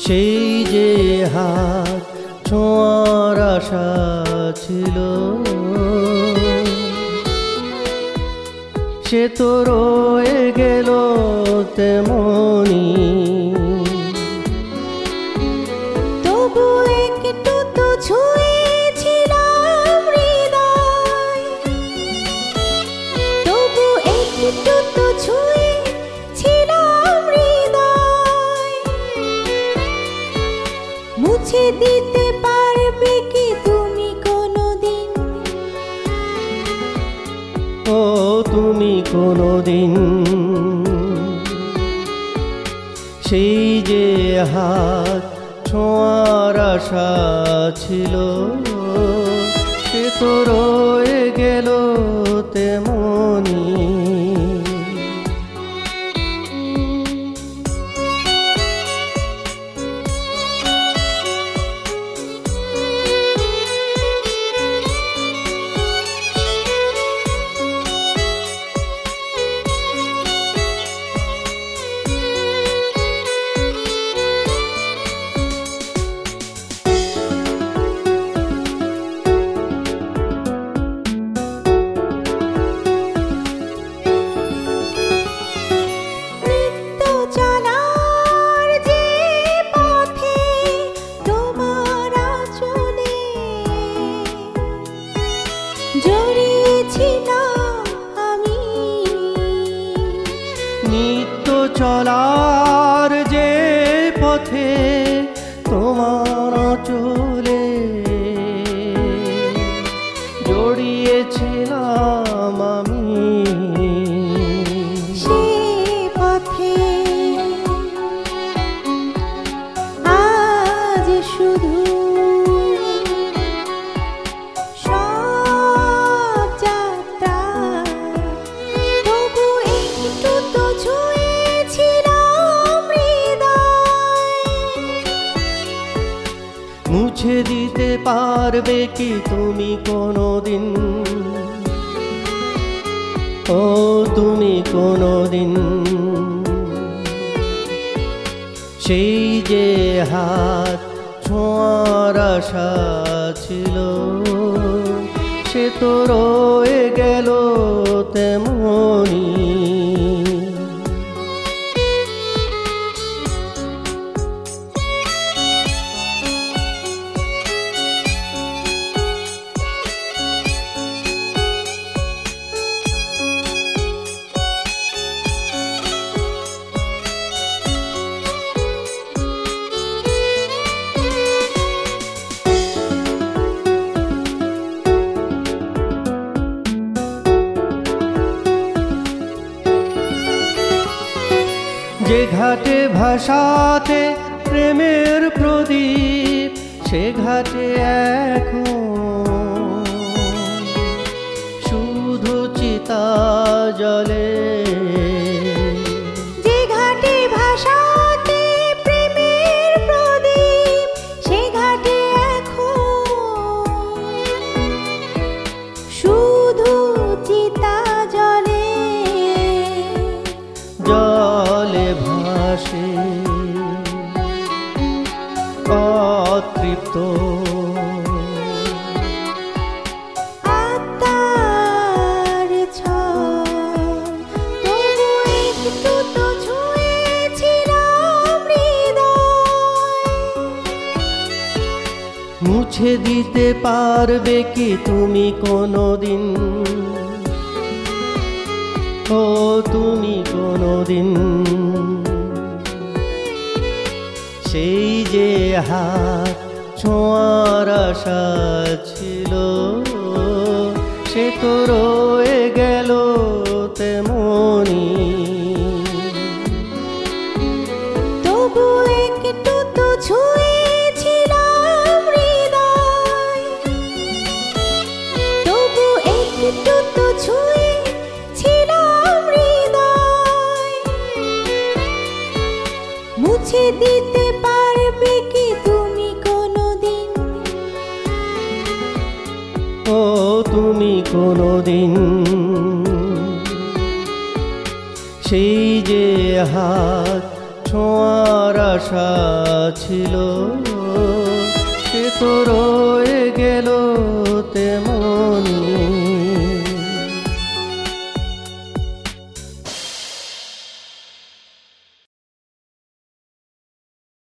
সেই যে হাত ছোঁয়ার আশা ছিল, সে তো রয়ে গেল তেমনি। তবু একটু তো ছুঁয়েছিলাম হৃদয়, তবু একটু তো ছুঁয়েছিলাম হৃদয়। মুছে দিতে পারবে কি তুমি কোনোদিন? ও তুমি কোনোদিন সেই যে হাত ছোঁয়ার আশা ছিল, সে তো রয়ে গেল তেমনি। নিত্য চলার যে পথে তোমার চলে জড়িয়েছিলাম আমি, সে পথে আজ শুধু মুছে দিতে পারবে কি তুমি কোনোদিন? ও তুমি কোনোদিন সেই যে হাত ছোঁয়ার আশা ছিল, সে তো রয়ে গেল তেমনি। যে ঘাটে ভাসাতে প্রেমের প্রদীপ, সে ঘাটে এখন শুধু চিতা জলে। যে ঘাটে ভাসাতে প্রেমের প্রদীপ, সে ঘাটে এখন শুধু চিতা জলে। জলে ভাসে অতৃপ্ত আত্মার ছল, তবু একটু তো ছুঁয়েছিলাম হৃদয়। মুছে দিতে পারবে কি তুমি কোনোদিন? ও তুমি কোনোদিন সেই যে হাত ছোঁয়ার আশা ছিল, সে তো রয়ে গেল তেমনি। তবু একটু তো ছুঁয়েছিলাম হৃদয়, তবু একটু তো ছুঁয়েছিলাম হৃদয়। মুছে দিতে পারবে কি তুমি কোনোদিন? ও তুমি কোনোদিন সেই যে হাত ছোঁয়ার আশা ছিল সে তো রয়ে